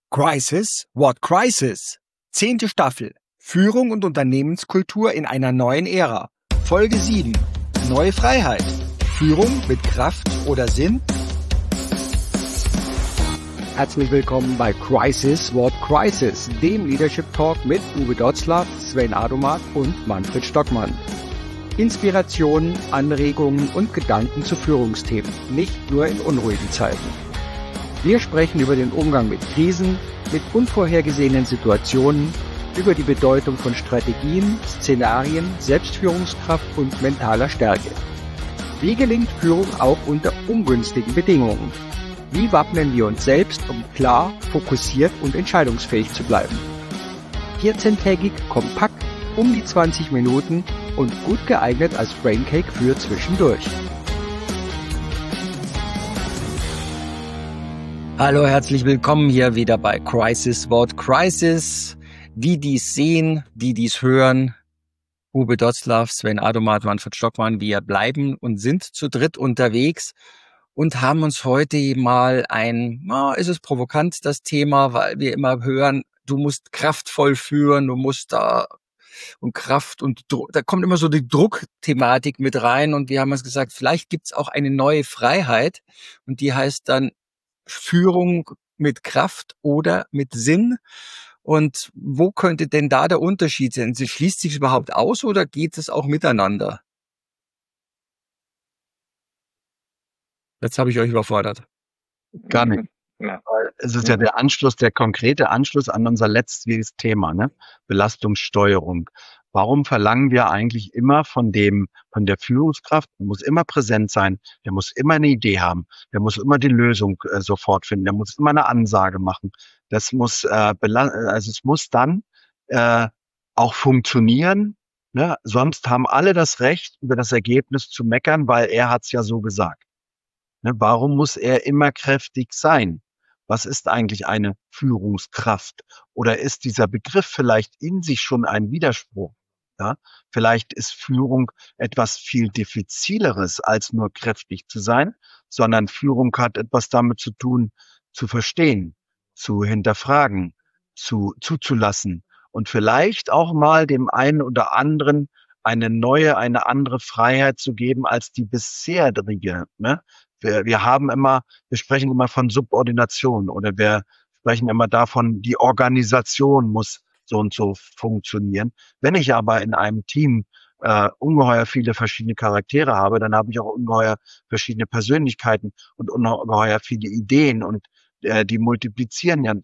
Crisis? What crisis? 10. Staffel. Führung und Unternehmenskultur in einer neuen Ära. Folge 7. Neue Freiheit. Führung mit Kraft oder Sinn? Herzlich willkommen bei Crisis? What crisis? Dem Leadership Talk mit Uwe Dotzlaff, Sven Adomat und Manfred Stockmann. Inspirationen, Anregungen und Gedanken zu Führungsthemen, nicht nur in unruhigen Zeiten. Wir sprechen über den Umgang mit Krisen, mit unvorhergesehenen Situationen, über die Bedeutung von Strategien, Szenarien, Selbstführungskraft und mentaler Stärke. Wie gelingt Führung auch unter ungünstigen Bedingungen? Wie wappnen wir uns selbst, um klar, fokussiert und entscheidungsfähig zu bleiben? 14-tägig, kompakt, um die 20 Minuten und gut geeignet als Braincake für zwischendurch. Hallo, herzlich willkommen hier wieder bei Crisis What Crisis. Die dies sehen, die dies hören, Uwe Dotzlaff, Sven Adomat, Manfred Stockmann, wir bleiben und sind zu dritt unterwegs und haben uns heute mal ist es provokant, das Thema, weil wir immer hören, du musst kraftvoll führen, du musst da und Kraft und Druck, da kommt immer so die Druckthematik mit rein und wir haben uns gesagt, vielleicht gibt's auch eine neue Freiheit und die heißt dann Führung mit Kraft oder mit Sinn. Und wo könnte denn da der Unterschied sein? Schließt sich überhaupt aus oder geht es auch miteinander? Jetzt habe ich euch überfordert. Gar nicht. Ja. Es ist ja der Anschluss, der konkrete Anschluss an unser letztes Thema, ne? Belastungssteuerung. Warum verlangen wir eigentlich immer von der Führungskraft? Der muss immer präsent sein, der muss immer eine Idee haben, der muss immer die Lösung sofort finden, der muss immer eine Ansage machen. Das muss, es muss dann auch funktionieren, ne? Sonst haben alle das Recht, über das Ergebnis zu meckern, weil er hat's ja so gesagt. Ne? Warum muss er immer kräftig sein? Was ist eigentlich eine Führungskraft? Oder ist dieser Begriff vielleicht in sich schon ein Widerspruch? Ja? Vielleicht ist Führung etwas viel diffizileres, als nur kräftig zu sein, sondern Führung hat etwas damit zu tun, zu verstehen, zu hinterfragen, zuzulassen und vielleicht auch mal dem einen oder anderen eine andere Freiheit zu geben als die bisherige, ne? Wir sprechen immer von Subordination oder wir sprechen immer davon, die Organisation muss so und so funktionieren. Wenn ich aber in einem Team ungeheuer viele verschiedene Charaktere habe, dann habe ich auch ungeheuer verschiedene Persönlichkeiten und ungeheuer viele Ideen und die multiplizieren ja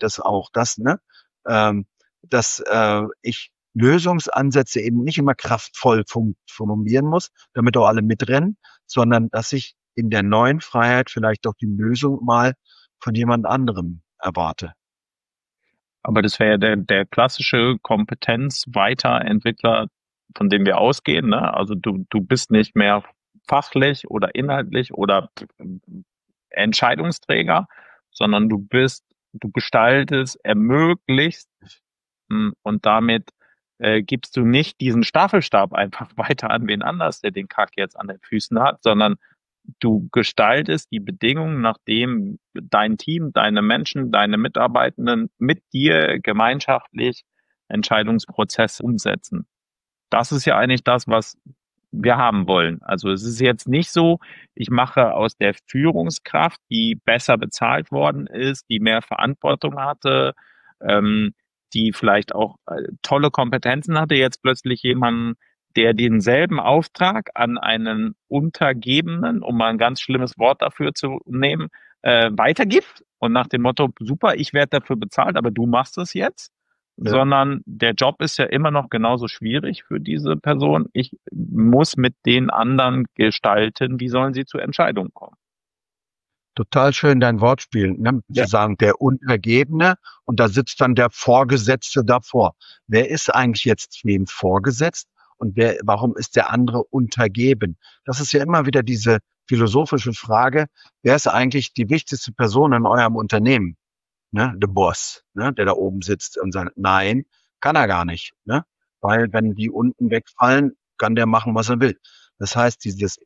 dass ich Lösungsansätze eben nicht immer kraftvoll formulieren muss, damit auch alle mitrennen, sondern dass ich in der neuen Freiheit vielleicht auch die Lösung mal von jemand anderem erwarte. Aber das wäre ja der klassische Kompetenz-Weiterentwickler, von dem wir ausgehen, ne? Also du bist nicht mehr fachlich oder inhaltlich oder Entscheidungsträger, sondern du gestaltest, ermöglichst und damit gibst du nicht diesen Staffelstab einfach weiter an wen anders, der den Kack jetzt an den Füßen hat, sondern du gestaltest die Bedingungen, nachdem dein Team, deine Menschen, deine Mitarbeitenden mit dir gemeinschaftlich Entscheidungsprozesse umsetzen. Das ist ja eigentlich das, was wir haben wollen. Also es ist jetzt nicht so, ich mache aus der Führungskraft, die besser bezahlt worden ist, die mehr Verantwortung hatte, die vielleicht auch tolle Kompetenzen hatte, jetzt plötzlich jemanden, der denselben Auftrag an einen Untergebenen, um mal ein ganz schlimmes Wort dafür zu nehmen, weitergibt und nach dem Motto, super, ich werde dafür bezahlt, aber du machst es jetzt. Ja. Sondern der Job ist ja immer noch genauso schwierig für diese Person. Ich muss mit den anderen gestalten, wie sollen sie zu Entscheidungen kommen. Total schön dein Wortspiel, ne? Ja. Zu sagen, der Untergebene und da sitzt dann der Vorgesetzte davor. Wer ist eigentlich jetzt wem vorgesetzt und warum ist der andere untergeben? Das ist ja immer wieder diese philosophische Frage, wer ist eigentlich die wichtigste Person in eurem Unternehmen? Ne? Der Boss, ne? Der da oben sitzt und sagt, nein, kann er gar nicht, ne? Weil wenn die unten wegfallen, kann der machen, was er will. Das heißt,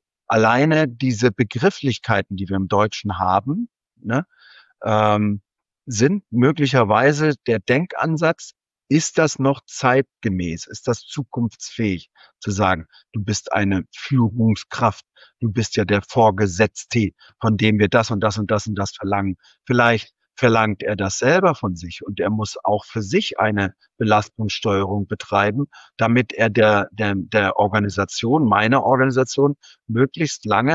alleine diese Begrifflichkeiten, die wir im Deutschen haben, ne, sind möglicherweise der Denkansatz, ist das noch zeitgemäß? Ist das zukunftsfähig zu sagen, du bist eine Führungskraft, du bist ja der Vorgesetzte, von dem wir das und das und das und das verlangen. Vielleicht verlangt er das selber von sich und er muss auch für sich eine Belastungssteuerung betreiben, damit er der Organisation, meiner Organisation, möglichst lange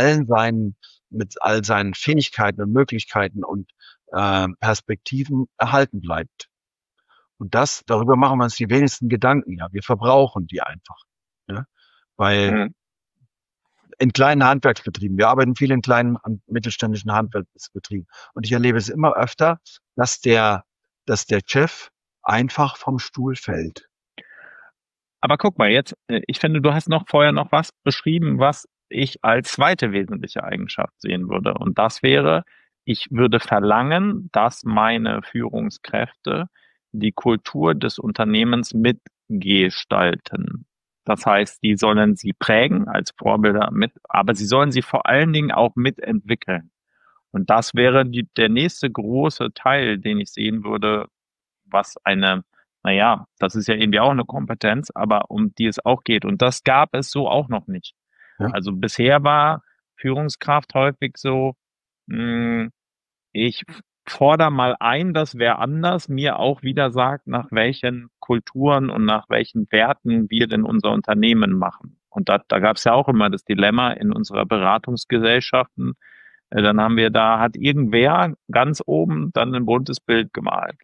mit all seinen Fähigkeiten und Möglichkeiten und Perspektiven erhalten bleibt. Und darüber machen wir uns die wenigsten Gedanken. Ja, wir verbrauchen die einfach. Ne? Weil in kleinen Handwerksbetrieben, wir arbeiten viel in kleinen mittelständischen Handwerksbetrieben. Und ich erlebe es immer öfter, dass der Chef einfach vom Stuhl fällt. Aber guck mal, jetzt, ich finde, du hast vorher noch was beschrieben, was ich als zweite wesentliche Eigenschaft sehen würde. Und das wäre, ich würde verlangen, dass meine Führungskräfte die Kultur des Unternehmens mitgestalten. Das heißt, die sollen sie prägen als Vorbilder mit, aber sie sollen sie vor allen Dingen auch mitentwickeln. Und das wäre der nächste große Teil, den ich sehen würde, was naja, das ist ja irgendwie auch eine Kompetenz, aber um die es auch geht. Und das gab es so auch noch nicht. Ja? Also bisher war Führungskraft häufig so, mh, ich fordere mal ein, dass wer anders mir auch wieder sagt, nach welchen Kulturen und nach welchen Werten wir denn unser Unternehmen machen. Und da gab es ja auch immer das Dilemma in unserer Beratungsgesellschaften. Dann hat irgendwer ganz oben dann ein buntes Bild gemalt.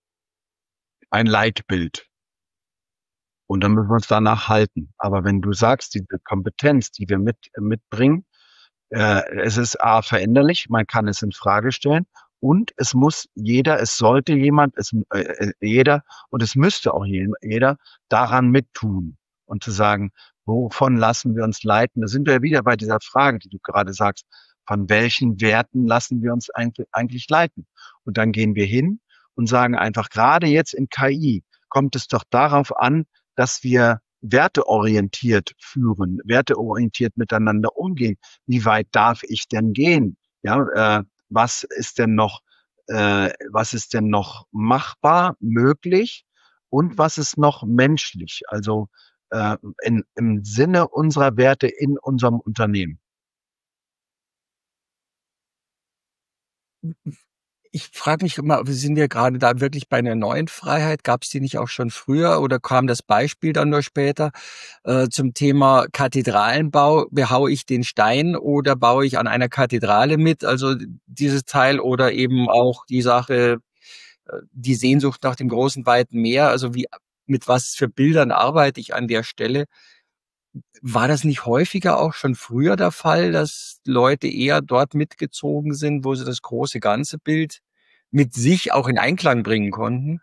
Ein Leitbild. Und dann müssen wir uns danach halten. Aber wenn du sagst, diese Kompetenz, die wir mitbringen, es ist A, veränderlich, man kann es in Frage stellen und es sollte jemand, jeder und es müsste auch jeder daran mittun und zu sagen, wovon lassen wir uns leiten? Da sind wir ja wieder bei dieser Frage, die du gerade sagst, von welchen Werten lassen wir uns eigentlich leiten? Und dann gehen wir hin und sagen einfach, gerade jetzt in KI kommt es doch darauf an, dass wir werteorientiert führen, werteorientiert miteinander umgehen. Wie weit darf ich denn gehen? Ja, was ist denn noch machbar, möglich und was ist noch menschlich? Also im Sinne unserer Werte in unserem Unternehmen. Ich frage mich immer, wir sind ja gerade da wirklich bei einer neuen Freiheit. Gab es die nicht auch schon früher oder kam das Beispiel dann nur später zum Thema Kathedralenbau? Behaue ich den Stein oder baue ich an einer Kathedrale mit? Also dieses Teil oder eben auch die Sache, die Sehnsucht nach dem großen, weiten Meer. Also mit was für Bildern arbeite ich an der Stelle? War das nicht häufiger auch schon früher der Fall, dass Leute eher dort mitgezogen sind, wo sie das große ganze Bild mit sich auch in Einklang bringen konnten?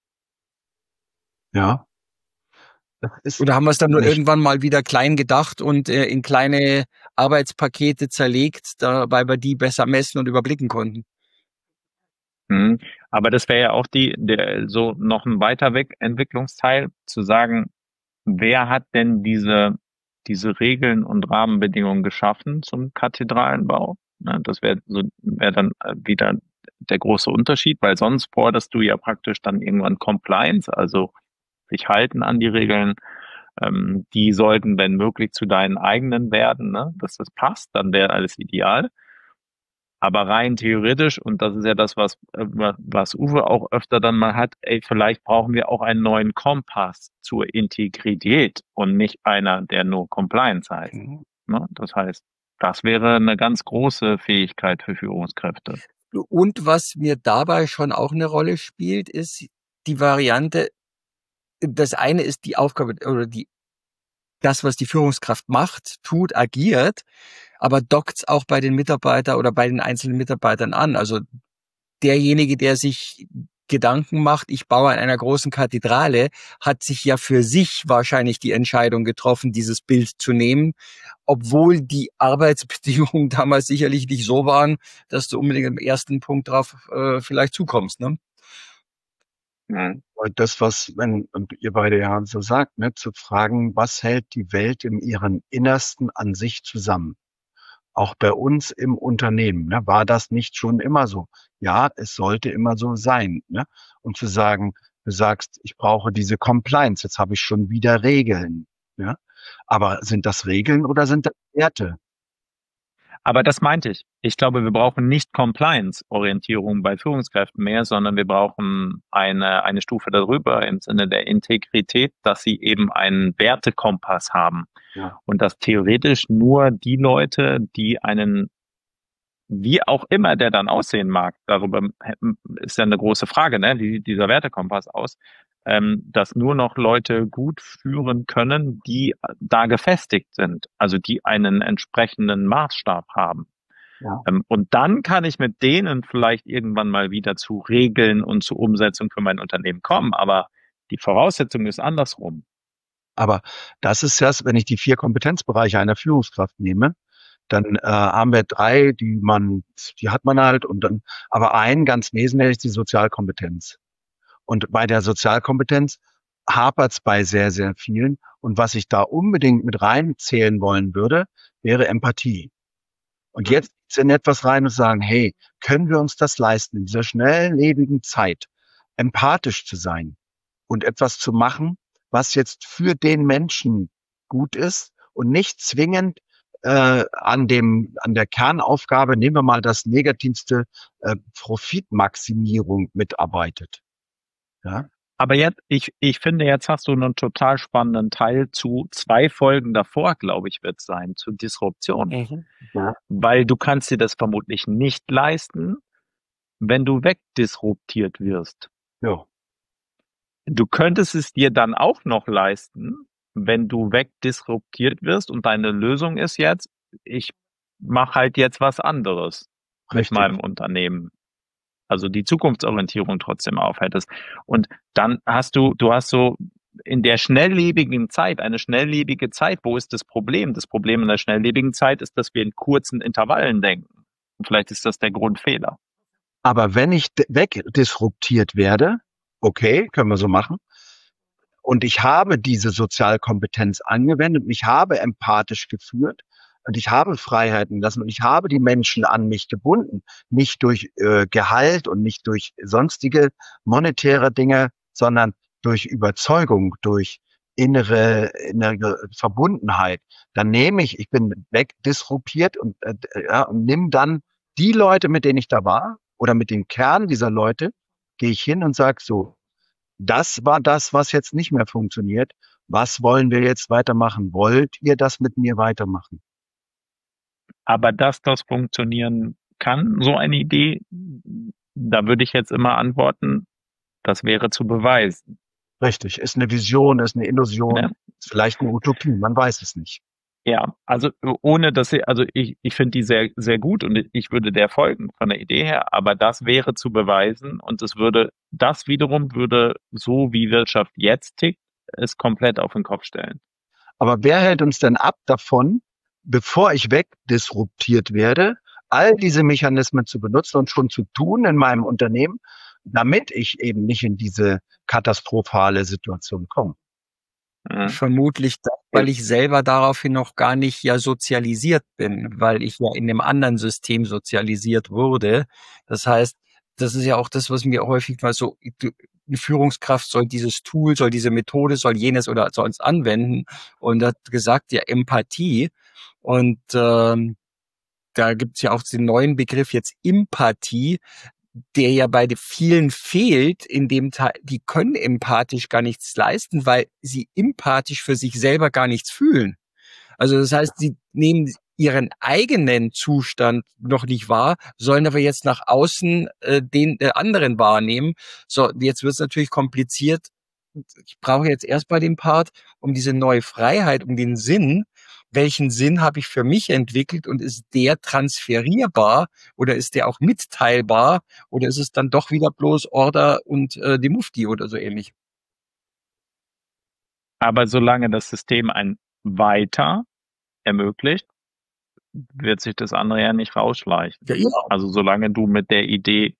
Ja, das ist Oder haben wir es dann nur nicht. irgendwann mal wieder klein gedacht und in kleine Arbeitspakete zerlegt, weil wir die besser messen und überblicken konnten? Mhm. Aber das wäre ja auch so noch ein weiter weg Entwicklungsteil, zu sagen, wer hat denn diese Regeln und Rahmenbedingungen geschaffen zum Kathedralenbau? Ne, das wäre dann wieder der große Unterschied, weil sonst forderst du ja praktisch dann irgendwann Compliance, also sich halten an die Regeln. Die sollten, wenn möglich, zu deinen eigenen werden, ne, dass das passt, dann wäre alles ideal. Aber rein theoretisch, und das ist ja das, was Uwe auch öfter dann mal hat, vielleicht brauchen wir auch einen neuen Kompass zur Integrität und nicht einer, der nur Compliance heißt. Mhm. Ne? Das heißt, das wäre eine ganz große Fähigkeit für Führungskräfte. Und was mir dabei schon auch eine Rolle spielt, ist die Variante, das eine ist die Aufgabe oder das, was die Führungskraft macht, tut, agiert, aber dockt's auch bei den Mitarbeitern oder bei den einzelnen Mitarbeitern an. Also derjenige, der sich Gedanken macht, ich baue an einer großen Kathedrale, hat sich ja für sich wahrscheinlich die Entscheidung getroffen, dieses Bild zu nehmen, obwohl die Arbeitsbedingungen damals sicherlich nicht so waren, dass du unbedingt im ersten Punkt drauf vielleicht zukommst. Ne? Und das, und ihr beide ja so sagt, ne, zu fragen, was hält die Welt in ihrem Innersten an sich zusammen? Auch bei uns im Unternehmen, ne, war das nicht schon immer so? Ja, es sollte immer so sein, ne? Und zu sagen, du sagst, ich brauche diese Compliance, jetzt habe ich schon wieder Regeln, ja? Aber sind das Regeln oder sind das Werte? Aber das meinte ich. Ich glaube, wir brauchen nicht Compliance-Orientierung bei Führungskräften mehr, sondern wir brauchen eine Stufe darüber im Sinne der Integrität, dass sie eben einen Wertekompass haben. Ja. Und dass theoretisch nur die Leute, die einen, wie auch immer der dann aussehen mag, darüber ist ja eine große Frage, ne? Wie sieht dieser Wertekompass aus? Dass nur noch Leute gut führen können, die da gefestigt sind, also die einen entsprechenden Maßstab haben. Ja. Und dann kann ich mit denen vielleicht irgendwann mal wieder zu Regeln und zu Umsetzung für mein Unternehmen kommen, aber die Voraussetzung ist andersrum. Aber das ist das, wenn ich die 4 Kompetenzbereiche einer Führungskraft nehme, dann haben wir 3, die hat man halt und dann, aber ein ganz wesentlich ist die Sozialkompetenz. Und bei der Sozialkompetenz hapert es bei sehr, sehr vielen. Und was ich da unbedingt mit reinzählen wollen würde, wäre Empathie. Und jetzt in etwas rein und sagen, hey, können wir uns das leisten, in dieser schnelllebigen Zeit empathisch zu sein und etwas zu machen, was jetzt für den Menschen gut ist und nicht zwingend an der Kernaufgabe, nehmen wir mal das negativste, Profitmaximierung mitarbeitet. Ja. Aber jetzt, ich finde, jetzt hast du einen total spannenden Teil zu 2 Folgen davor, glaube ich, wird es sein, zu Disruption. Ja. Weil du kannst dir das vermutlich nicht leisten, wenn du wegdisruptiert wirst. Ja. Du könntest es dir dann auch noch leisten, wenn du wegdisruptiert wirst und deine Lösung ist jetzt, ich mache halt jetzt was anderes mit meinem Unternehmen. Also die Zukunftsorientierung trotzdem aufhältst. Und dann hast du hast so in der schnelllebigen Zeit, eine schnelllebige Zeit, wo ist das Problem? Das Problem in der schnelllebigen Zeit ist, dass wir in kurzen Intervallen denken. Und vielleicht ist das der Grundfehler. Aber wenn ich wegdisruptiert werde, okay, können wir so machen, und ich habe diese Sozialkompetenz angewendet, ich habe empathisch geführt und ich habe Freiheiten lassen und ich habe die Menschen an mich gebunden, nicht durch Gehalt und nicht durch sonstige monetäre Dinge, sondern durch Überzeugung, durch innere Verbundenheit. Dann ich bin wegdisruptiert und nimm dann die Leute, mit denen ich da war, oder mit dem Kern dieser Leute, gehe ich hin und sage so, das war das, was jetzt nicht mehr funktioniert. Was wollen wir jetzt weitermachen? Wollt ihr das mit mir weitermachen? Aber dass das funktionieren kann, so eine Idee, da würde ich jetzt immer antworten, das wäre zu beweisen. Richtig, ist eine Vision, ist eine Illusion, Ja. ist vielleicht eine Utopie, man weiß es nicht. Ja, also ohne dass ich finde die sehr, sehr gut und ich würde der folgen von der Idee her, aber das wäre zu beweisen und das wiederum würde, so wie Wirtschaft jetzt tickt, es komplett auf den Kopf stellen. Aber wer hält uns denn ab davon, bevor ich wegdisruptiert werde, all diese Mechanismen zu benutzen und schon zu tun in meinem Unternehmen, damit ich eben nicht in diese katastrophale Situation komme? Vermutlich, weil ich selber daraufhin noch gar nicht ja sozialisiert bin, weil ich ja in einem anderen System sozialisiert wurde. Das heißt, das ist ja auch das, was mir häufig mal so, eine Führungskraft soll dieses Tool, soll diese Methode, soll jenes oder soll es anwenden und hat gesagt, ja, Empathie. Und da gibt's ja auch den neuen Begriff jetzt Empathie, der ja bei vielen fehlt, in dem Teil, die können empathisch gar nichts leisten, weil sie empathisch für sich selber gar nichts fühlen. Also das heißt, sie nehmen ihren eigenen Zustand noch nicht wahr, sollen aber jetzt nach außen den der anderen wahrnehmen. So, jetzt wird es natürlich kompliziert. Ich brauche jetzt erst mal den Part um diese neue Freiheit, um den Sinn. Welchen Sinn habe ich für mich entwickelt und ist der transferierbar oder ist der auch mitteilbar oder ist es dann doch wieder bloß Order und die Mufti oder so ähnlich? Aber solange das System ein Weiter ermöglicht, wird sich das andere ja nicht rausschleichen. Ja. Also solange du mit der Idee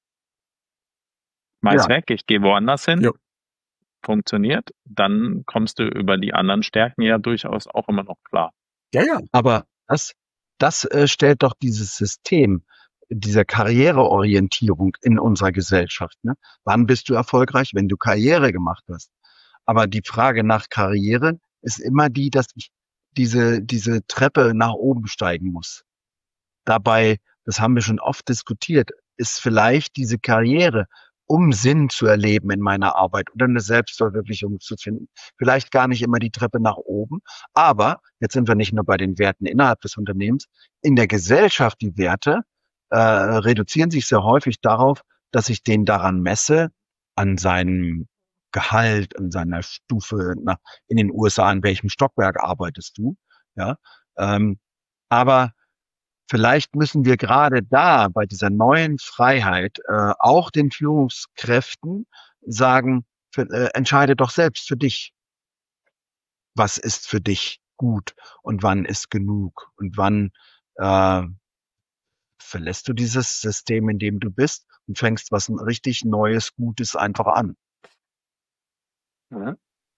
meist weg, ich gehe woanders hin, funktioniert, dann kommst du über die anderen Stärken ja durchaus auch immer noch klar. Ja, aber das stellt doch dieses System dieser Karriereorientierung in unserer Gesellschaft. Ne? Wann bist du erfolgreich? Wenn du Karriere gemacht hast. Aber die Frage nach Karriere ist immer die, dass ich diese Treppe nach oben steigen muss. Dabei, das haben wir schon oft diskutiert, ist vielleicht diese Karriere, um Sinn zu erleben in meiner Arbeit oder eine Selbstverwirklichung zu finden, vielleicht gar nicht immer die Treppe nach oben. Aber jetzt sind wir nicht nur bei den Werten innerhalb des Unternehmens. In der Gesellschaft, die Werte reduzieren sich sehr häufig darauf, dass ich den daran messe, an seinem Gehalt, an seiner Stufe in den USA, in welchem Stockwerk arbeitest du, ja. Aber vielleicht müssen wir gerade da bei dieser neuen Freiheit auch den Führungskräften sagen, entscheide doch selbst für dich. Was ist für dich gut und wann ist genug und wann äh, verlässt du dieses System, in dem du bist und fängst was richtig Neues, Gutes einfach an. Ja.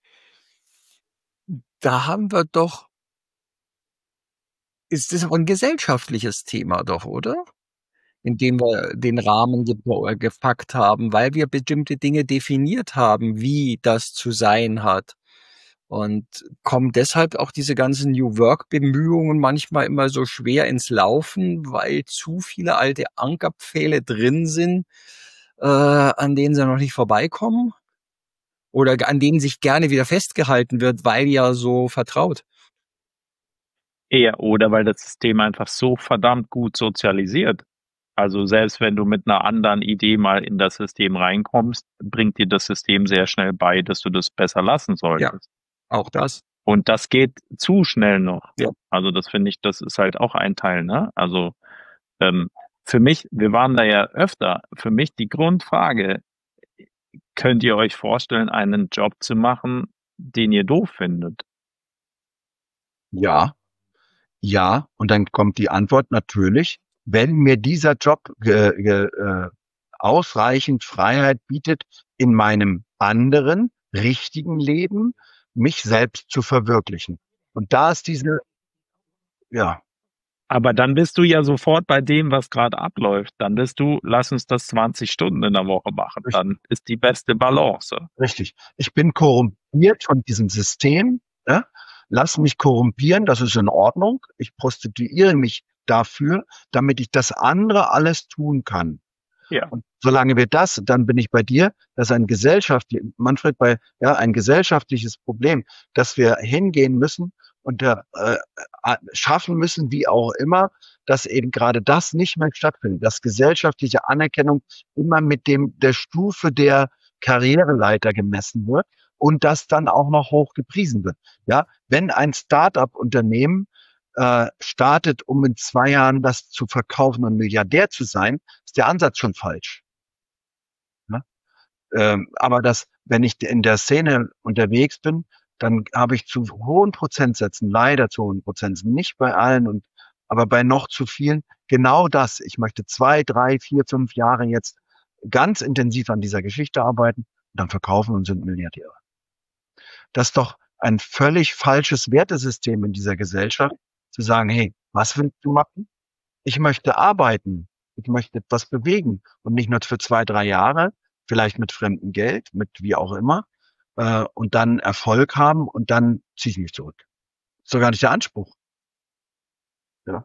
Da haben wir doch, ist das aber ein gesellschaftliches Thema doch, oder? Indem wir den Rahmen gepackt haben, weil wir bestimmte Dinge definiert haben, wie das zu sein hat. Und kommen deshalb auch diese ganzen New Work-Bemühungen manchmal immer so schwer ins Laufen, weil zu viele alte Ankerpfähle drin sind, an denen sie noch nicht vorbeikommen oder an denen sich gerne wieder festgehalten wird, weil ja so vertraut. Eher, oder weil das System einfach so verdammt gut sozialisiert. Also selbst wenn du mit einer anderen Idee mal in das System reinkommst, bringt dir das System sehr schnell bei, dass du das besser lassen Ja, solltest. auch das. Und das geht zu schnell noch. Ja. Also das finde ich, das ist halt auch ein Teil, ne? Also für mich, wir waren da ja öfter, für mich die Grundfrage, könnt ihr euch vorstellen, einen Job zu machen, den ihr doof findet? Ja, ja. Und dann kommt die Antwort natürlich, wenn mir dieser Job ausreichend Freiheit bietet, in meinem anderen, richtigen Leben mich selbst zu verwirklichen. Und da ist ja, Aber dann bist du ja sofort bei dem, was gerade abläuft. Dann bist du, lass uns das 20 Stunden in der Woche machen. Dann ist die beste Balance. richtig. Ich bin korrumpiert von diesem System. Ja? Lass mich korrumpieren, das ist in Ordnung. Ich prostituiere mich dafür, damit ich das andere alles tun kann. Ja. Und solange wir das, dann bin ich bei dir, das ist ein ein gesellschaftliches Problem, dass wir hingehen müssen und schaffen müssen, wie auch immer, dass eben gerade das nicht mehr stattfindet, dass gesellschaftliche Anerkennung immer mit der Stufe der Karriereleiter gemessen wird und das dann auch noch hoch gepriesen wird. Ja, wenn ein Start-up-Unternehmen startet, um in 2 Jahren das zu verkaufen und Milliardär zu sein, ist der Ansatz schon falsch. Ne? Aber wenn ich in der Szene unterwegs bin, dann habe ich zu hohen Prozentsätzen, leider zu hohen Prozentsätzen, nicht bei allen, aber bei noch zu vielen, genau das. Ich möchte 2, 3, 4, 5 Jahre jetzt ganz intensiv an dieser Geschichte arbeiten und dann verkaufen und sind Milliardäre. Das ist doch ein völlig falsches Wertesystem in dieser Gesellschaft, zu sagen, hey, was willst du machen? Ich möchte arbeiten. Ich möchte etwas bewegen und nicht nur für 2, 3 Jahre, vielleicht mit fremdem Geld, mit wie auch immer, und dann Erfolg haben und dann ziehe ich mich zurück. Ist doch gar nicht der Anspruch. Ja.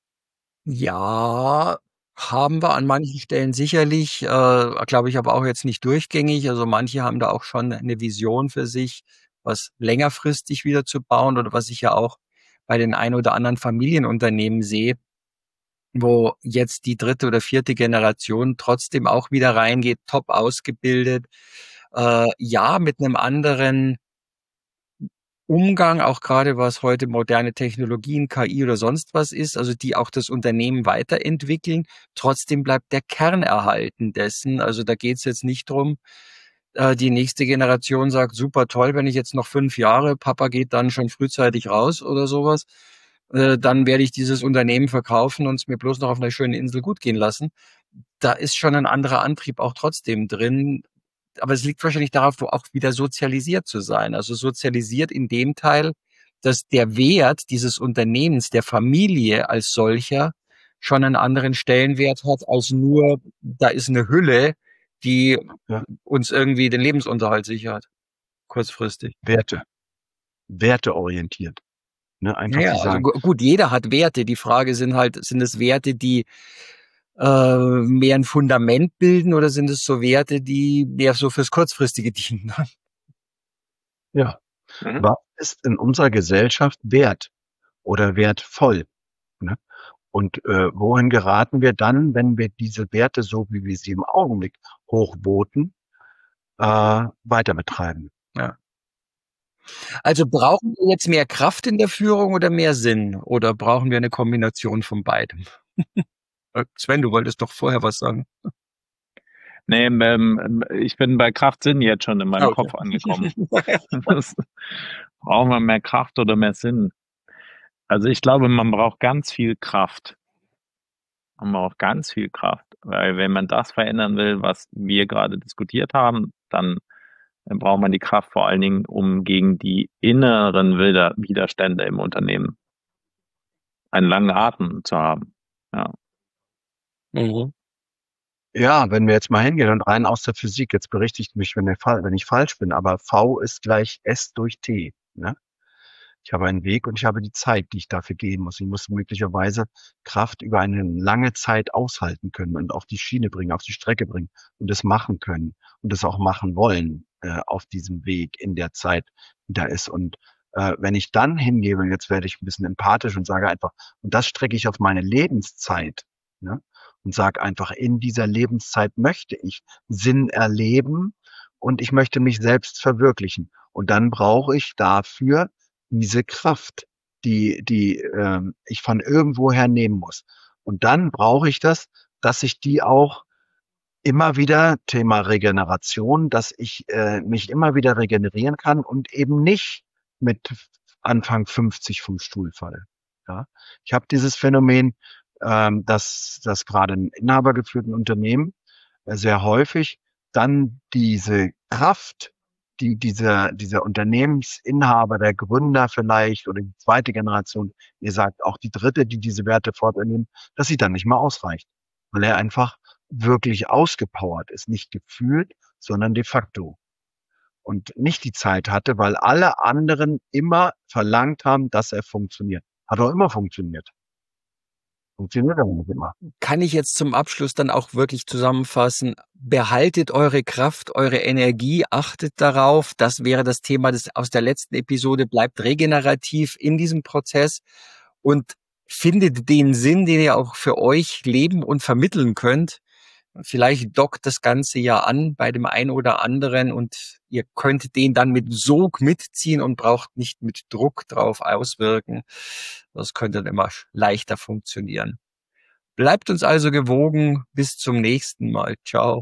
Ja, haben wir an manchen Stellen sicherlich, glaube ich, aber auch jetzt nicht durchgängig. Also manche haben da auch schon eine Vision für sich, was längerfristig wieder zu bauen oder was ich ja auch bei den ein oder anderen Familienunternehmen sehe, wo jetzt die dritte oder vierte Generation trotzdem auch wieder reingeht, top ausgebildet, ja, mit einem anderen Umgang, auch gerade was heute moderne Technologien, KI oder sonst was ist, also die auch das Unternehmen weiterentwickeln. Trotzdem bleibt der Kern erhalten dessen. Also da geht's jetzt nicht drum, die nächste Generation sagt, super toll, wenn ich jetzt noch 5 Jahre, Papa geht dann schon frühzeitig raus oder sowas, dann werde ich dieses Unternehmen verkaufen und es mir bloß noch auf einer schönen Insel gut gehen lassen. Da ist schon ein anderer Antrieb auch trotzdem drin. Aber es liegt wahrscheinlich darauf, auch wieder sozialisiert zu sein. Also sozialisiert in dem Teil, dass der Wert dieses Unternehmens, der Familie als solcher, schon einen anderen Stellenwert hat, als nur, da ist eine Hülle, die uns irgendwie den Lebensunterhalt sichert, kurzfristig. Werteorientiert. Ne, einfach ja, zu sagen. Also gut, jeder hat Werte. Die Frage sind es Werte, die mehr ein Fundament bilden, oder sind es so Werte, die mehr so fürs Kurzfristige dienen? Ja. Was ist in unserer Gesellschaft wert oder wertvoll? Ne? Und wohin geraten wir dann, wenn wir diese Werte, so wie wir sie im Augenblick hochvoten, weiter betreiben? Ja. Also brauchen wir jetzt mehr Kraft in der Führung oder mehr Sinn? Oder brauchen wir eine Kombination von beidem? Sven, du wolltest doch vorher was sagen. Nee, ich bin bei Kraft-Sinn jetzt schon in meinem Kopf angekommen. Brauchen wir mehr Kraft oder mehr Sinn? Also ich glaube, man braucht ganz viel Kraft. Man braucht ganz viel Kraft, weil wenn man das verändern will, was wir gerade diskutiert haben, dann braucht man die Kraft vor allen Dingen, um gegen die inneren Widerstände im Unternehmen einen langen Atem zu haben. Ja. Ja, wenn wir jetzt mal hingehen und rein aus der Physik, jetzt berichtigt mich, wenn ich falsch bin, aber V ist gleich S durch T. Ne? Ich habe einen Weg und ich habe die Zeit, die ich dafür gehen muss. Ich muss möglicherweise Kraft über eine lange Zeit aushalten können und auf die Schiene bringen, auf die Strecke bringen und es machen können und es auch machen wollen auf diesem Weg in der Zeit, die da ist. Und wenn ich dann hingehe, und jetzt werde ich ein bisschen empathisch und sage einfach, und das strecke ich auf meine Lebenszeit, ne? Und sage einfach, in dieser Lebenszeit möchte ich Sinn erleben und ich möchte mich selbst verwirklichen. Und dann brauche ich dafür diese Kraft, die ich von irgendwoher nehmen muss. Und dann brauche ich das, dass ich die auch immer wieder, Thema Regeneration, dass ich mich immer wieder regenerieren kann und eben nicht mit Anfang 50 vom Stuhl falle. Ja? Ich habe dieses Phänomen, dass gerade in inhabergeführten Unternehmen sehr häufig dann diese Kraft, die dieser Unternehmensinhaber, der Gründer vielleicht oder die zweite Generation, ihr sagt auch die dritte, die diese Werte fortnehmen, dass sie dann nicht mehr ausreicht, weil er einfach wirklich ausgepowert ist, nicht gefühlt, sondern de facto. Und nicht die Zeit hatte, weil alle anderen immer verlangt haben, dass er funktioniert. Hat auch immer funktioniert. Funktioniert aber nicht immer. Kann ich jetzt zum Abschluss dann auch wirklich zusammenfassen, behaltet eure Kraft, eure Energie, achtet darauf, das wäre das Thema aus der letzten Episode, bleibt regenerativ in diesem Prozess und findet den Sinn, den ihr auch für euch leben und vermitteln könnt. Vielleicht dockt das Ganze ja an bei dem einen oder anderen und ihr könnt den dann mit Sog mitziehen und braucht nicht mit Druck drauf auswirken. Das könnte dann immer leichter funktionieren. Bleibt uns also gewogen. Bis zum nächsten Mal. Ciao.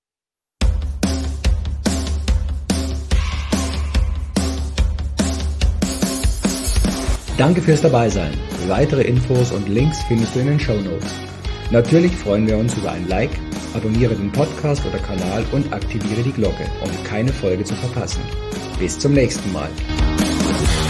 Danke fürs Dabeisein. Weitere Infos und Links findest du in den Shownotes. Natürlich freuen wir uns über ein Like, abonniere den Podcast oder Kanal und aktiviere die Glocke, um keine Folge zu verpassen. Bis zum nächsten Mal.